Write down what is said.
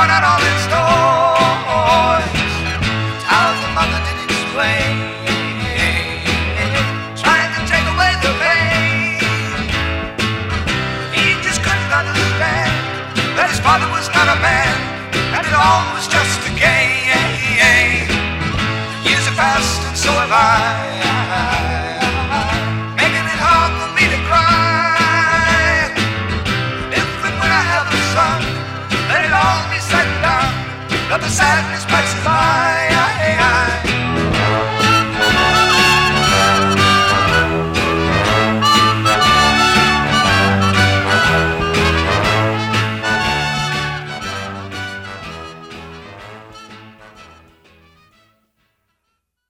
throwing out all his toys. How the mother did explain, trying to take away the pain. He just couldn't understand that his father was not a man, and it all was just a game. Years have passed and so have I, making it hard for me to cry. If and when I have a son, let it all be said and done, let the sadness pass by.